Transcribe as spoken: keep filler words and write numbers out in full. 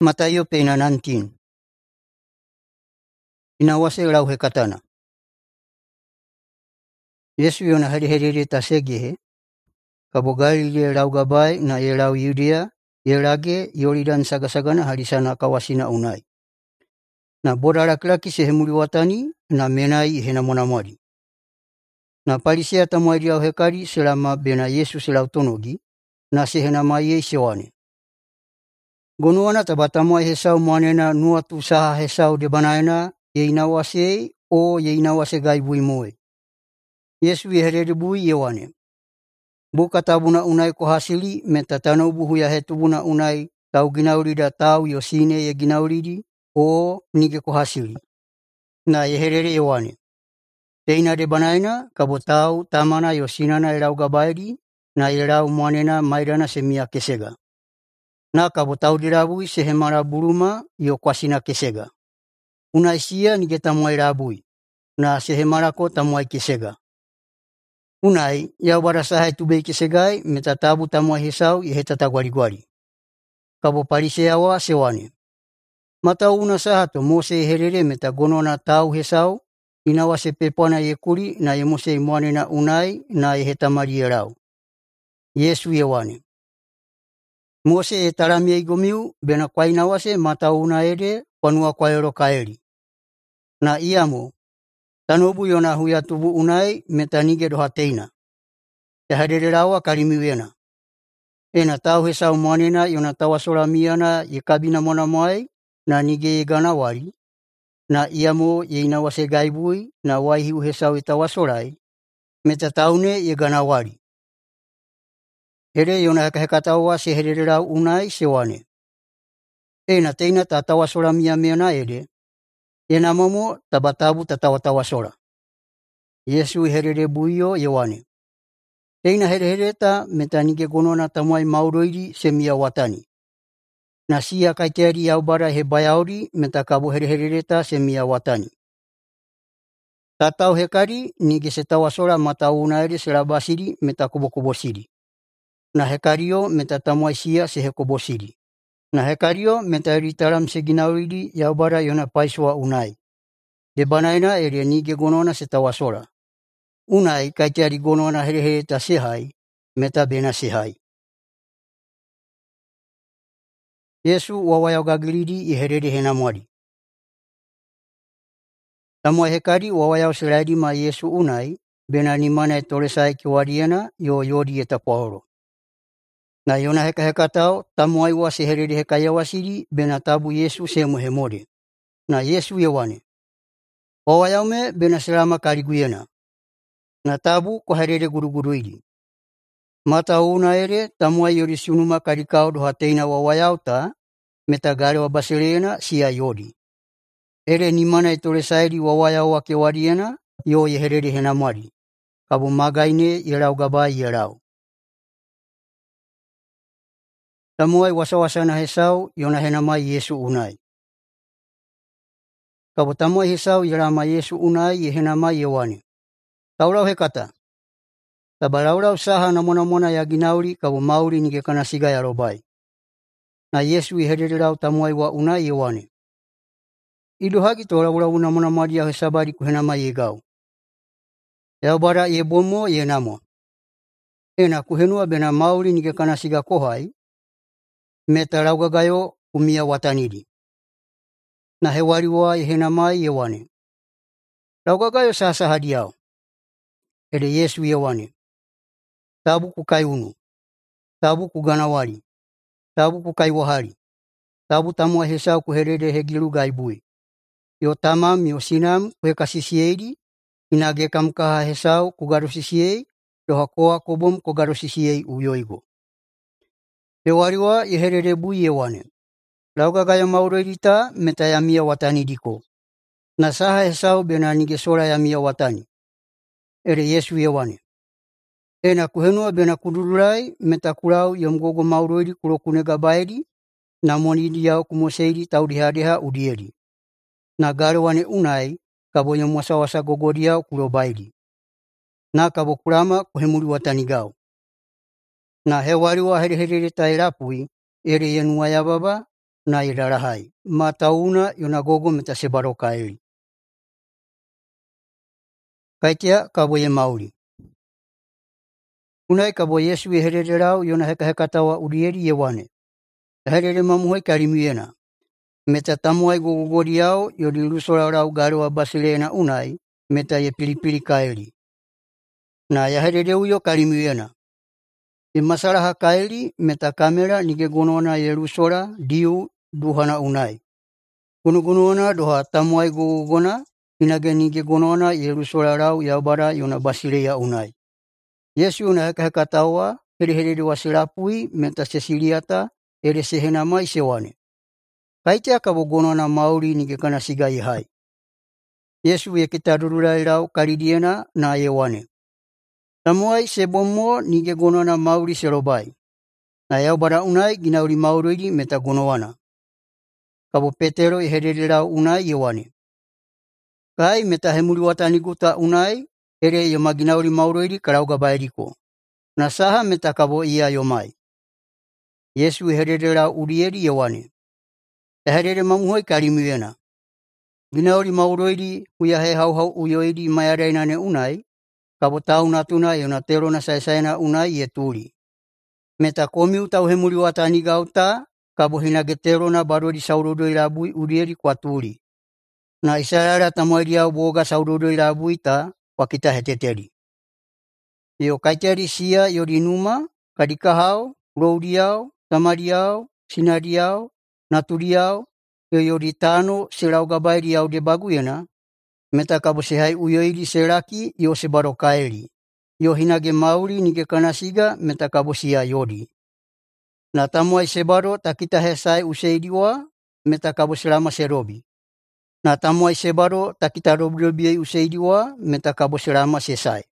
Mathayo pena nineteen. Inawase lau hekatana. Yesu yona heriherere tasegehe, kabo Galilea lau gabai na ye lau Yudea, ye lage Yoridan sagasagana harisana kawasina unai. Na boda laki-laki sehemuli watani na menai hena monamwari. Na palisia tamwari au hekari selama bena Yesu selau tonogi, na sehena maye sewane. Gonuana tabatamai hesau mwanena nuatu saha hesau de banaena ye inawase o ye inawase gai bui moe. Yesu yeherere bui yewane. Buka tabuna unai kohasili metatano buhu ya hetubuna unai tau ginaurida tau yosine ye ginauridi o nige kohasili. Na yeherere yewane. Teina de banaena kabotau tamana yosinana elau gabairi na elau mwanena mairana semia kesega. Na kabotau dirabui sehemara buruma yo kwasina kesega. Una isia nige tamuai rabui, na sehemara ko tamuai kesega. Unai, yau barasaha tubei kesegai metatabu tamuai hesau yehetata gwari-gwari. Kabo parise awa sewane. Matau una sahato Mose herere meta gonona tau hesau, inawase pepona yekuri na ye Mose imwane na unai na yehetamari yerau. Yesu yewane. Mose e taramia igomiu bena kwa inawase matau una ede panua kwa ero kaeli. Na iamo, tanobu yona huya tubu unai metanige dohateina. Yahadererawa karimiwena. Ena tau hesau mwanena yona tawasora miana ye kabina mwana mwai na nige ye ganawari. Na iamo ye inawase gaibui na waihiu hesau itawasorai. Metataune ye ganawari. Here yona hekatawa se hererau unai sewane. Ena teina tatawasora mia meana ede. Ena momo tabatabu tatawatawasora. Yesu herere buio yewane. Teina herehereta metanige gonona tamuai mauroiri semia watani. Nasia kaiteri yaubara hebayauri metakabu herehereta semia watani. Tatau hekari nige setawasora matau unaere serabasiri metakubokubosiri. Na hekario metatamuai sia sehekobosiri. Na hekario metairitaram seginauridi yaubara yona paiswa unai. De banaina ere nige gonona setawasora. Unai kaitiari gonona herehereta sehai, metabena sehai. Yesu wawaya gagilidi yeherere henamwari. Tamuai hekari wawaya selaidi ma Yesu unai, bena nimana etolesai kiwariena yo yodi etapahoro. Na yona heka heka tau tamuai wa seherere heka yawasiri bena tabu Yesu semu hemore. Na Yesu yewane. Wawayaume bena selama kariguyena. Na tabu koherere guruguruidi. Mata una ere tamuai yori sunuma karikau dohateina wawayauta metagare wa baselena siya yodi. Ere nimana etolesairi wawayau wake wariena yo yeherere henamwari. Kabu magaine yerau gabai yerau. Tamuai wasa-wasa na hesau yona henamai Yesu unai. Kabo tamuai hesau yerama Yesu unai ye henamai yewane. Taurau hekata. Tabalaurau saha na mona mona ya ginauri kabo mauri nige kana siga ya robai. Na Yesu yehererau tamuai wa unai yewane. Idu hagi toraurau na mona maria hesabari kuhenamai yegau. Yaubara ye bomo ye namo. Ena kuhenua bena mauri nige kana siga kohai. Meta raugagayo umia watanidi. Na hewariwa yehenamai yewane. Raugagayo sasa hadiao. Ede Yesu yewane. Tabu kukai unu. Tabu kuganawari. Tabu kukai wahari. Tabu tamua hesau kuherede hegilu gaibui. Yo tamam yo sinam kuhekasisiedi. Inage kamkaha hesau kugarusisiei. Dohakoa kobom kugarusisiei uyoigo. Hewariwa yeherere bui yewane. Raugagaya mauroirita metayamia watani diko. Na saha hesau bena nigesora yamia watani. Ere Yesu yewane. Ena kuhenua bena kudururai metakurau yomgogo mauroiri kurokunega bairi na monidi yao kumoseiri taudihadeha udieri. Na garewane unai kabo yomwasa wasa gogodi yao kurobairi. Na kabo kurama kuhemuri watani gao. Na hewariwa hereherere tairapui ere yenua ya baba na i rarahai. Ma tauna i ona gogo me ta se baro kaeli. Kaitia ka boie mauri. Unai ka boie Yesu e herere rau i ona heka heka tawa urieri e wane. E herere mamuhoi ka rimiena. Me ta tamuai gogogori au i ori lusora rau garewa basilena unai me ta ye pilipili kaeli. Na ya herere uyo ka rimiena. I masaraha kaeli me ta kamera nige gonona ye lusora diu duhana unai. Gunugunuona doha tamuai gogogona inage nige gonona ye lusora rau yaubara i ona basileia unai. Yesu ona heka heka tawa here here wa silapui me ta sesiliata ere sehena mai se wane. Kaitia ka bogonona mauri nige kana sigai hai. Yesu ye kita rururai rau karidiena na ye wane. Tamuai se bomo nige gonona mauri se robai. Na yaubara unai ginauri mauriri me ta gonoana. Kabo Petero e herere rau unai ye wane. Kai me ta hemuri watani guta unai ere ye maginauri mauriri karauga bairiko. Na saha me ta kabo ia yo mai. Yesu e herere rau urieri ye wane. E herere mamuhoi karimiena. Ginauri mauriri huia he hau hau uyoiri maiareina ne unai. Kabo tau natuna e ona tero na saesaena unai ye turi. Me ta komiu tau hemuri watani gauta kabo hinage tero na barori saurudoi rabui urieri kwa turi. Na isarara tamuairi au boga saurudoi rabui ta wakita heteteri. Iyo kaiteri sia yori numa, kadikahau, rouriau, tamariau, sinariau, naturiau, yo yori tano serau gabairi au de baguyena, meta kabo sehai uyoiri seraki yo sebaro kaeli. Yo hinage mauri nige kanasiga meta kabo sia yori. Na tamuai sebaro takita hesai useiriwa meta kabo selama serobi. Na tamuai sebaro takita robi robi useiriwa meta kabo selama sesai.